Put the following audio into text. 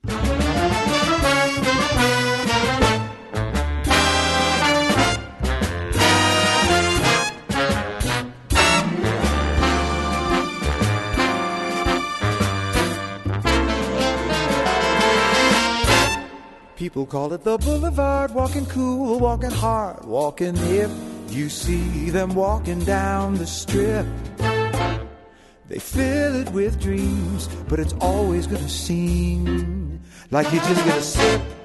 People call it the boulevard, walking cool, walking hard, walking hip. You see them walking down the strip. They fill it with dreams, but it's always gonna seem like you're just gonna sip